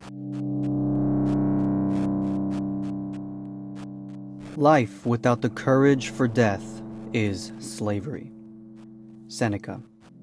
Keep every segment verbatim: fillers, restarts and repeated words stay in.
Life without the courage for death is slavery. Seneca.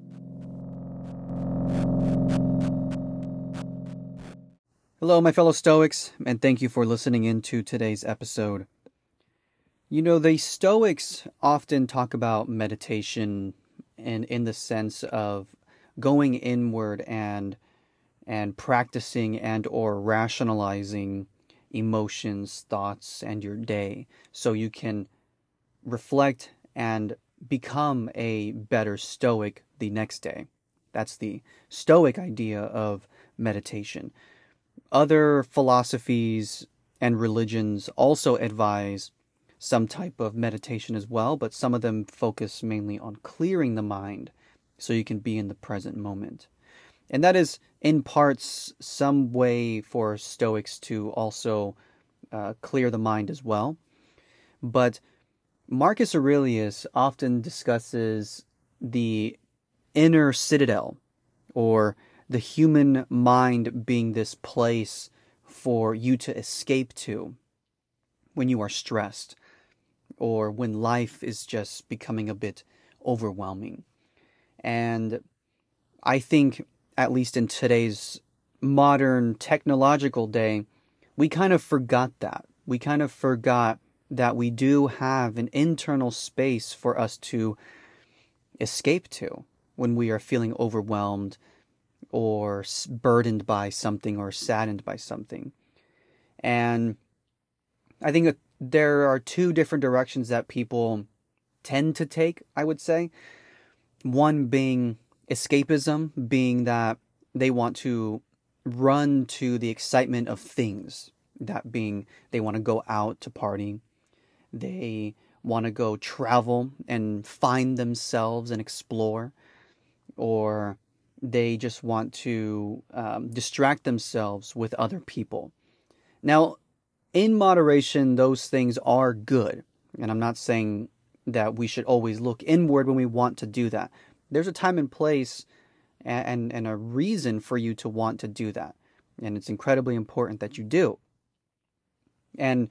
Hello, my fellow Stoics, and thank you for listening in to today's episode. You know, the Stoics often talk about meditation and in the sense of going inward and and practicing and or rationalizing emotions, thoughts, and your day so you can reflect and become a better Stoic the next day. That's the Stoic idea of meditation. Other philosophies and religions also advise some type of meditation as well, but some of them focus mainly on clearing the mind so you can be in the present moment. And that is, in parts, some way for Stoics to also uh, clear the mind as well. But Marcus Aurelius often discusses the inner citadel, or the human mind being this place for you to escape to when you are stressed, or when life is just becoming a bit overwhelming. And I think, at least in today's modern technological day, we kind of forgot that. We kind of forgot that we do have an internal space for us to escape to when we are feeling overwhelmed or burdened by something or saddened by something. And I think that there are two different directions that people tend to take, I would say. One being escapism, being that they want to run to the excitement of things. That being, they want to go out to party. They want to go travel and find themselves and explore. Or they just want to um, distract themselves with other people. Now, in moderation, those things are good. And I'm not saying that we should always look inward when we want to do that. There's a time and place and, and a reason for you to want to do that. And it's incredibly important that you do. And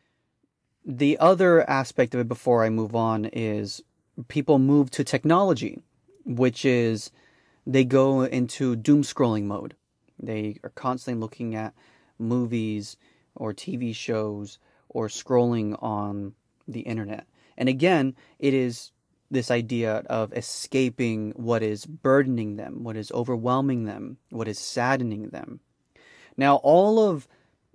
the other aspect of it before I move on is people move to technology, which is they go into doom scrolling mode. They are constantly looking at movies or T V shows or scrolling on the internet. And again, it is this idea of escaping what is burdening them, what is overwhelming them, what is saddening them. Now, all of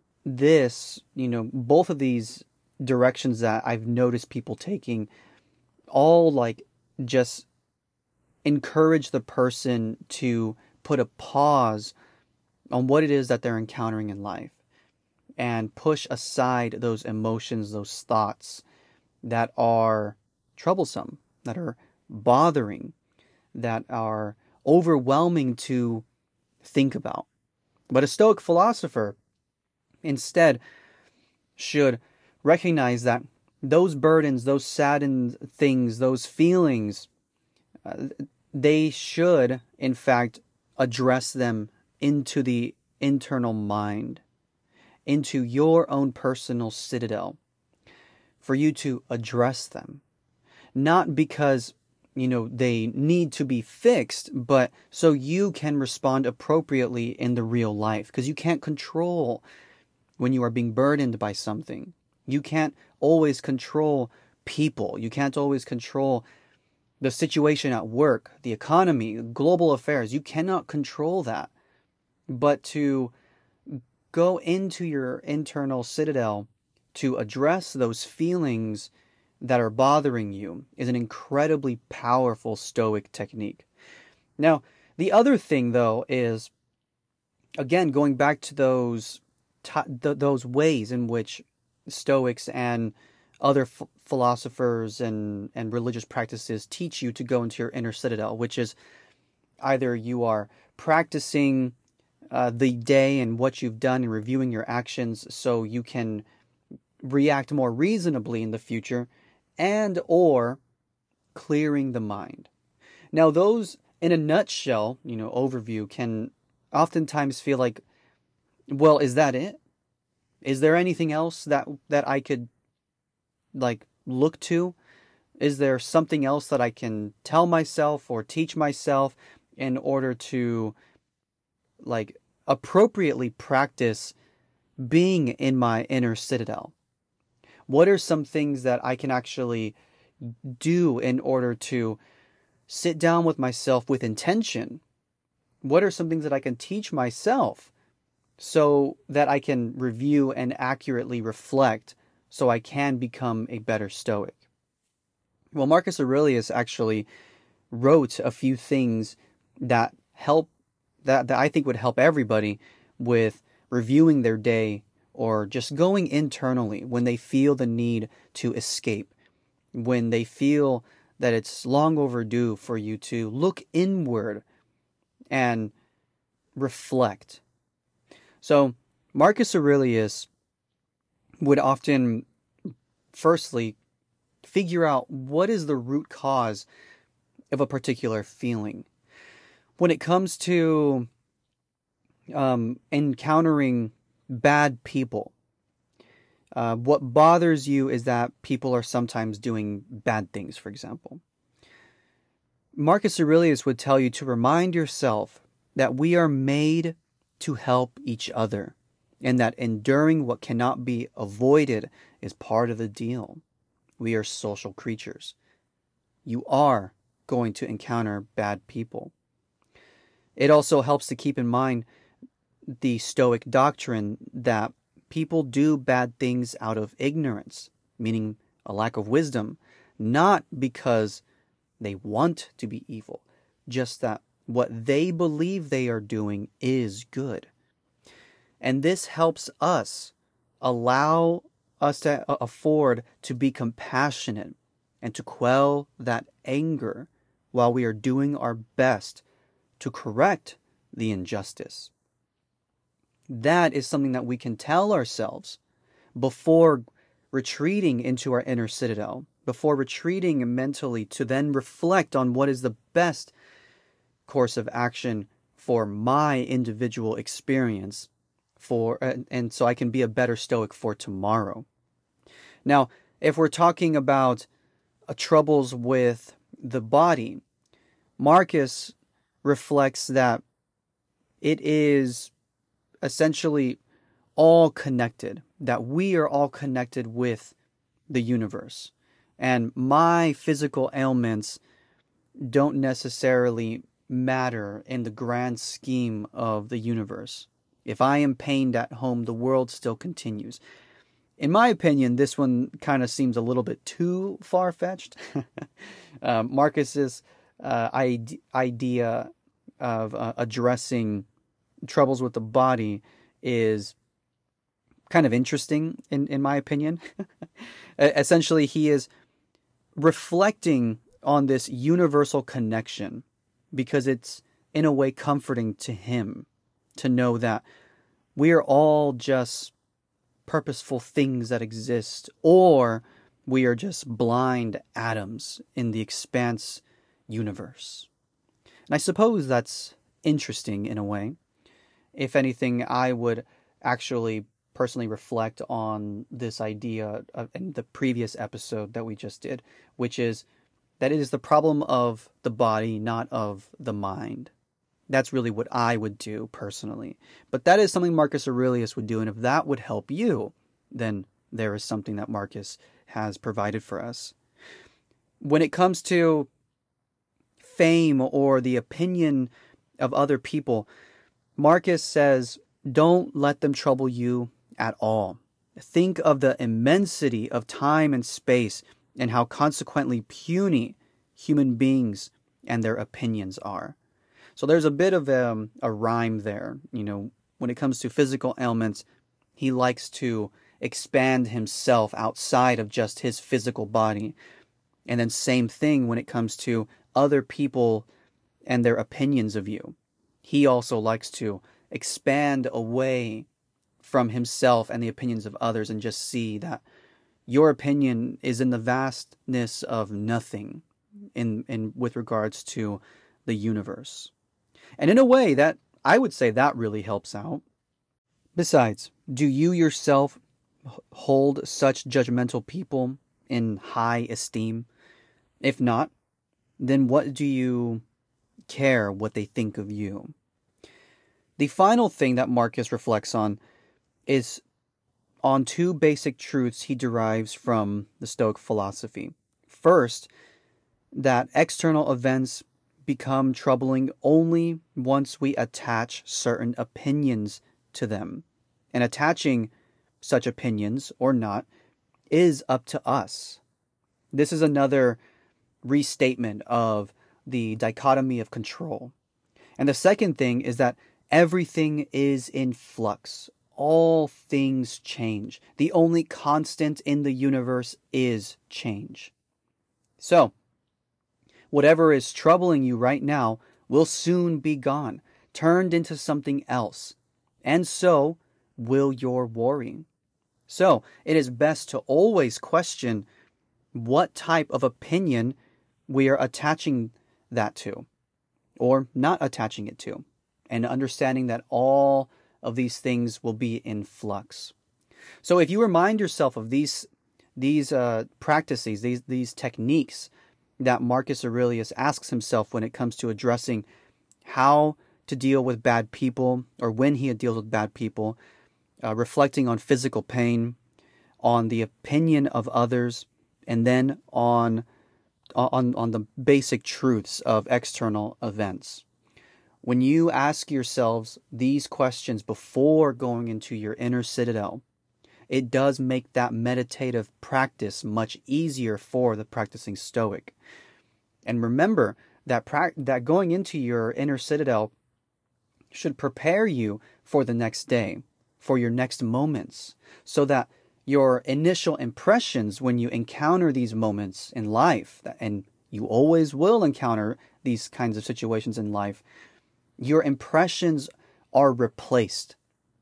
this, you know, both of these directions that I've noticed people taking, all like just encourage the person to put a pause on what it is that they're encountering in life and push aside those emotions, those thoughts that are troublesome, that are bothering, that are overwhelming to think about. But a Stoic philosopher instead should recognize that those burdens, those saddened things, those feelings, uh, they should, in fact, address them into the internal mind, into your own personal citadel, for you to address them. Not because, you know, they need to be fixed, but so you can respond appropriately in the real life. Because you can't control when you are being burdened by something. You can't always control people. You can't always control the situation at work, the economy, global affairs. You cannot control that. But to go into your internal citadel to address those feelings that are bothering you is an incredibly powerful Stoic technique. Now, the other thing, though, is, again, going back to those t- th- those ways in which Stoics and other f- philosophers and, and religious practices teach you to go into your inner citadel, which is either you are practicing uh, the day and what you've done and reviewing your actions so you can react more reasonably in the future, and or clearing the mind. Now, those, in a nutshell, you know, overview can oftentimes feel like Well, is that it? Is there anything else that that I could like look to? Is there something else that I can tell myself or teach myself in order to like appropriately practice being in my inner citadel? What are some things that I can actually do in order to sit down with myself with intention? What are some things that I can teach myself so that I can review and accurately reflect so I can become a better Stoic? Well, Marcus Aurelius actually wrote a few things that help that, that I think would help everybody with reviewing their day or just going internally when they feel the need to escape, when they feel that it's long overdue for you to look inward and reflect. So Marcus Aurelius would often, firstly, figure out what is the root cause of a particular feeling. When it comes to um, encountering bad people, uh, what bothers you is that people are sometimes doing bad things, for example. Marcus Aurelius would tell you to remind yourself that we are made to help each other, and that enduring what cannot be avoided is part of the deal. We are social creatures. You are going to encounter bad people. It also helps to keep in mind the Stoic doctrine that people do bad things out of ignorance, meaning a lack of wisdom, not because they want to be evil, just that what they believe they are doing is good. And this helps us allow us to afford to be compassionate and to quell that anger while we are doing our best to correct the injustice. That is something that we can tell ourselves before retreating into our inner citadel, before retreating mentally to then reflect on what is the best course of action for my individual experience, for and, and so I can be a better Stoic for tomorrow. Now, if we're talking about uh, troubles with the body, Marcus reflects that it is essentially all connected, that we are all connected with the universe. And my physical ailments don't necessarily matter in the grand scheme of the universe. If I am pained at home, the world still continues. In my opinion, this one kind of seems a little bit too far-fetched. uh, Marcus's uh, ide- idea of uh, addressing troubles with the body is kind of interesting, in, in my opinion. Essentially, he is reflecting on this universal connection because it's, in a way, comforting to him to know that we are all just purposeful things that exist, or we are just blind atoms in the expanse universe. And I suppose that's interesting in a way. If anything, I would actually personally reflect on this idea of, in the previous episode that we just did, which is that it is the problem of the body, not of the mind. That's really what I would do personally. But that is something Marcus Aurelius would do, and if that would help you, then there is something that Marcus has provided for us. When it comes to fame or the opinion of other people, Marcus says, don't let them trouble you at all. Think of the immensity of time and space and how consequently puny human beings and their opinions are. So there's a bit of a, a rhyme there. You know, when it comes to physical ailments, he likes to expand himself outside of just his physical body. And then same thing when it comes to other people and their opinions of you. He also likes to expand away from himself and the opinions of others and just see that your opinion is in the vastness of nothing in, in with regards to the universe. And in a way that I would say that really helps out. Besides, do you yourself hold such judgmental people in high esteem? If not, then what do you care what they think of you? The final thing that Marcus reflects on is on two basic truths he derives from the Stoic philosophy. First, that external events become troubling only once we attach certain opinions to them. And attaching such opinions or not is up to us. This is another restatement of the dichotomy of control. And the second thing is that everything is in flux. All things change. The only constant in the universe is change. So, whatever is troubling you right now will soon be gone, turned into something else. And so will your worry. So, it is best to always question what type of opinion we are attaching that to, or not attaching it to, and understanding that all of these things will be in flux. So if you remind yourself of these these uh, practices, these these techniques that Marcus Aurelius asks himself when it comes to addressing how to deal with bad people, or when he deals with bad people, uh, reflecting on physical pain, on the opinion of others, and then on on on the basic truths of external events. When you ask yourselves these questions before going into your inner citadel, it does make that meditative practice much easier for the practicing Stoic. And remember that pra- that going into your inner citadel should prepare you for the next day, for your next moments, so that your initial impressions when you encounter these moments in life, and you always will encounter these kinds of situations in life, your impressions are replaced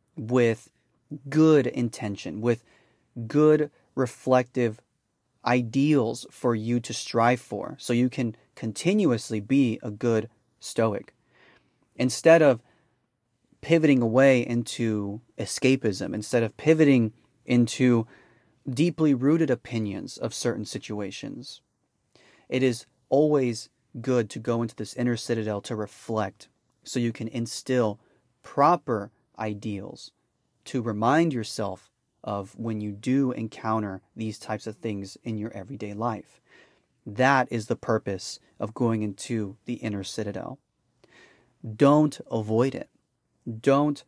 with good intention, with good reflective ideals for you to strive for, so you can continuously be a good Stoic. Instead of pivoting away into escapism, instead of pivoting into deeply rooted opinions of certain situations, it is always good to go into this inner citadel to reflect, so you can instill proper ideals to remind yourself of when you do encounter these types of things in your everyday life. That is the purpose of going into the inner citadel. Don't avoid it. Don't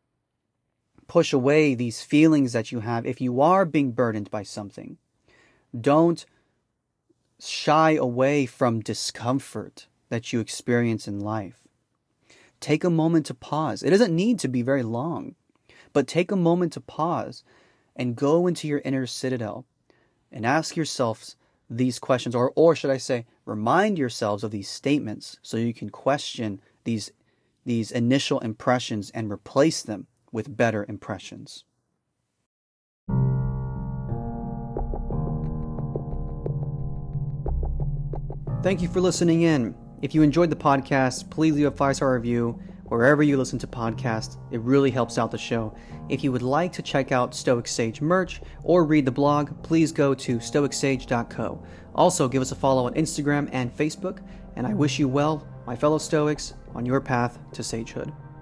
push away these feelings that you have if you are being burdened by something. Don't shy away from discomfort that you experience in life. Take a moment to pause. It doesn't need to be very long, but take a moment to pause and go into your inner citadel and ask yourselves these questions, or, or should I say, remind yourselves of these statements, so you can question these, these initial impressions and replace them with better impressions. Thank you for listening in. If you enjoyed the podcast, please leave a five-star review wherever you listen to podcasts. It really helps out the show. If you would like to check out Stoic Sage merch or read the blog, please go to stoic sage dot co. Also, give us a follow on Instagram and Facebook, and I wish you well, my fellow Stoics, on your path to sagehood.